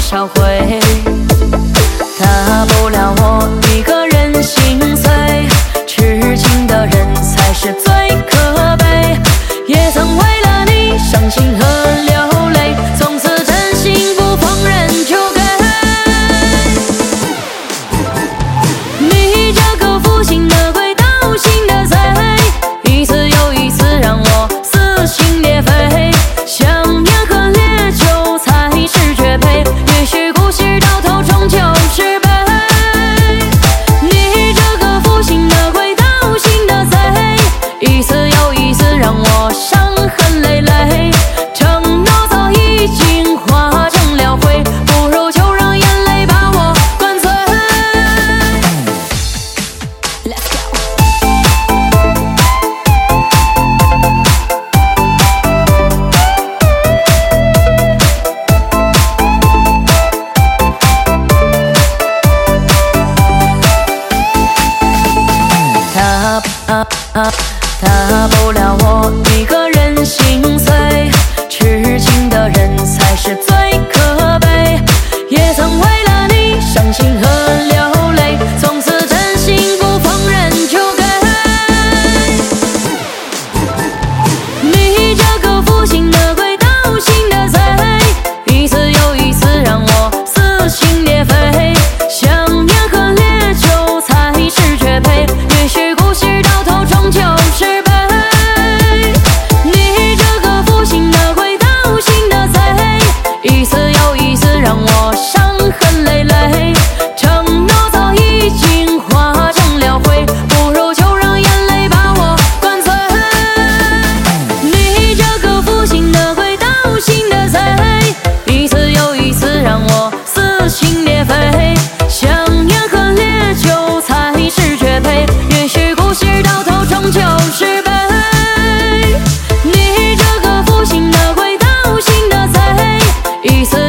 少回，大不了我一个人心碎，痴情的人才是最可悲，也曾为了你伤心和流泪，从此真心不放任就给你这个负心的鬼，盗心的贼，一次又一次让我撕心裂肺，想念和烈酒才是绝配，也许故事到头终究是悲。你这个负心的鬼，盗心的贼，一次又一次让我伤痕累累，承诺早已经化成了灰，不如就让眼泪把我灌醉。Let's go。大不了我一个人心碎，痴情的人才是最可悲，也曾为了你伤心和流泪，从此真心不放任就给你这个负心的鬼，盗心的贼，一次又一次让我撕心裂肺，想念和烈酒才是绝配，也许故事到头终究是悲。你这个负心的鬼，盗心的贼，一次又一次让我撕心裂肺，想念和烈酒才是绝配，也许故事到头终究是悲。你这个负心的鬼，盗心的贼，一次又一次让我撕心裂肺，想念和烈酒才是绝配，也许故事到头终究是悲。你这个负心的鬼，盗心的贼，一次又一次让我撕心裂肺，想念和烈酒才是绝配，也许故事到头终究是悲。一次